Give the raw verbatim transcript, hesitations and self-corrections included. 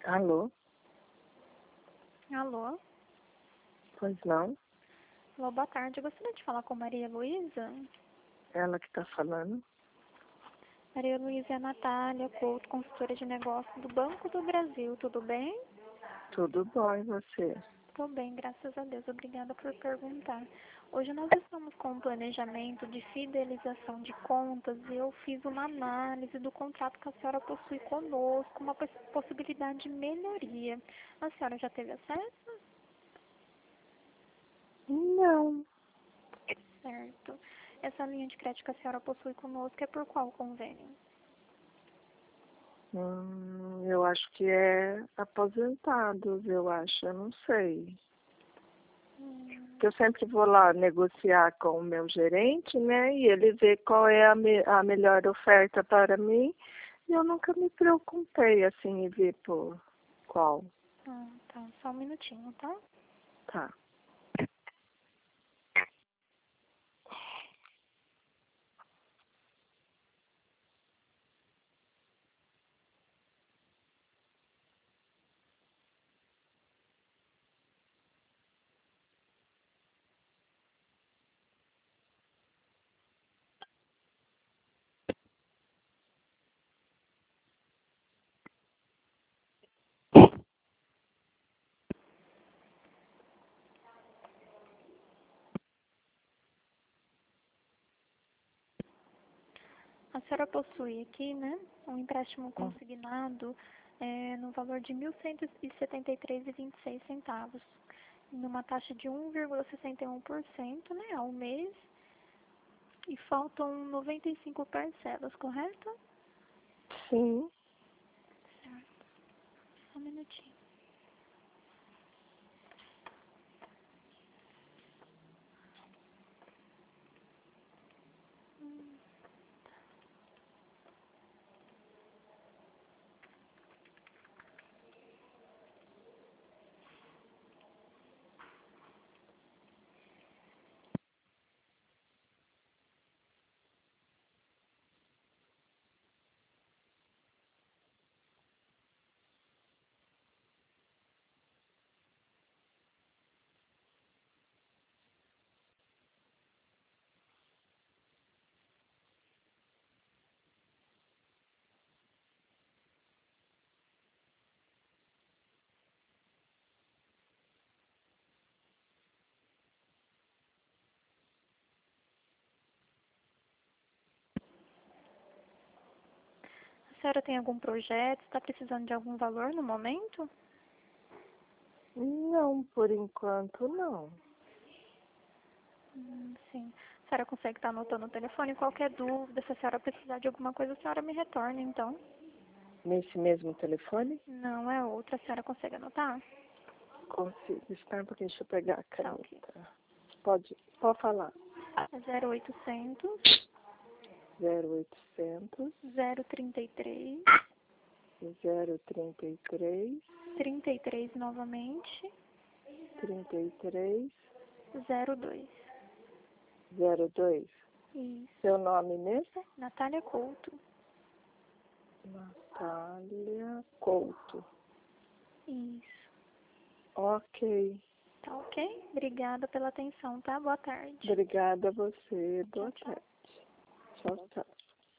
Alô? Alô? Pois não? Alô, boa tarde. Eu gostaria de falar com Maria Luísa. Ela que tá falando? Maria Luísa é a Natália Couto, consultora de negócios do Banco do Brasil. Tudo bem? Tudo bom, e você? Tô bem, graças a Deus. Obrigada por perguntar. Hoje nós estamos com um planejamento de fidelização de contas e eu fiz uma análise do contrato que a senhora possui conosco, uma poss- possibilidade de melhoria. A senhora já teve acesso? Não. Certo. Essa linha de crédito que a senhora possui conosco é por qual convênio? Hum, eu acho que é aposentados, eu acho, eu não sei. Hum, Porque eu sempre vou lá negociar com o meu gerente, né? E ele vê qual é a, me a melhor oferta para mim. E eu nunca me preocupei assim em ver por qual. ah, tá. Só um minutinho, tá? Tá. A senhora possui aqui, né, um empréstimo Hum. consignado é, no valor de mil cento e setenta e três reais e vinte e seis centavos, numa taxa de um vírgula sessenta e um por cento, né, ao mês, e faltam noventa e cinco parcelas, correto? Sim. Certo. Só um minutinho. A senhora tem algum projeto? Está precisando de algum valor no momento? Não, por enquanto não. Hum, sim. A senhora consegue estar anotando o telefone? Qualquer dúvida, se a senhora precisar de alguma coisa, a senhora me retorna, então. Nesse mesmo telefone? Não é outra, a senhora consegue anotar? Consigo. Espera um pouquinho, deixa eu pegar a Tá, ok. caneta. Pode, pode falar. É zero oitocentos, zero oitocentos, zero trinta e três, zero trinta e três, trinta e três novamente, trinta e três, zero dois. zero dois. Isso. Seu nome mesmo? Natália Couto. Natália Couto. Isso. Ok. Tá ok? Obrigada pela atenção, tá? Boa tarde. Obrigada a você. Tchau, Boa tchau. tarde. Tchau, tchau.